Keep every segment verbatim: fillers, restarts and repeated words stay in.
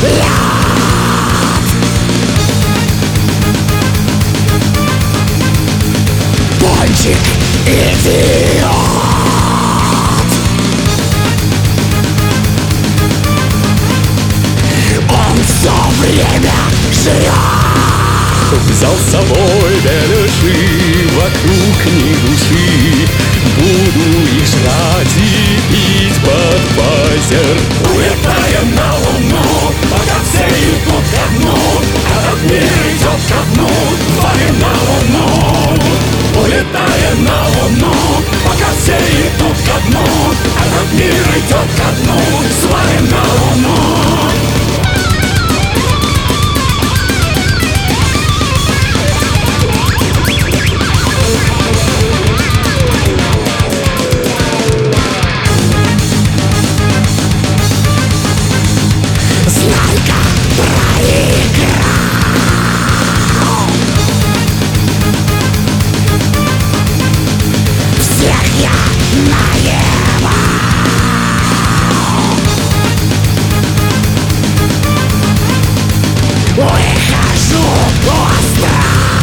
Пончик идиот. Он все время жрет. Взял с собой беляши, вокруг ни души. Буду их жрать и пить Бадвайзер. Улетаем на Луну, пока все идут ко дну. Этот мир идет ко дну, тварим на Луну. Улетаем на Луну, пока все идут ко дну. Этот мир идет ко дну, свалим на Луну. Знайка проиграл. Всех я наебал. Выхожу остро.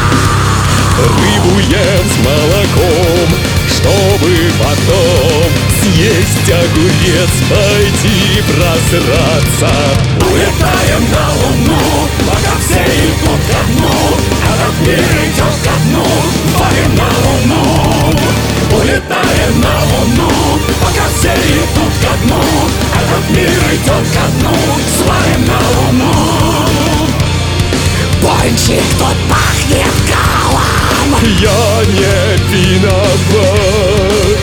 Рыбу ем с молоком, чтобы потом съесть огурец, пойти просраться. Улетаем на Луну, пока все идут ко дну. Этот мир идет ко дну, тварим на Луну. Улетаем на Луну, пока все идут ко дну. Этот мир идет ко дну, свалим на Луну. Пончик тут пахнет калом. Я не виноват.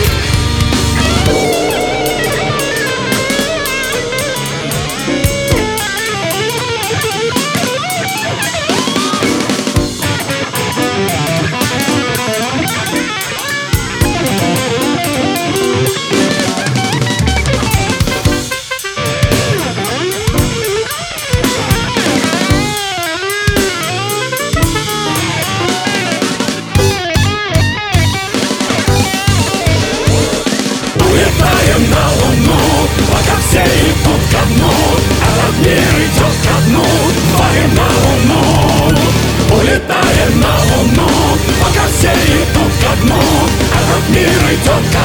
Улетаем на Луну, пока все идут ко дну. Этот мир идет ко дну, тварим на Луну. Улетаем на Луну, пока все идут ко дну. Этот мир идет ко дну.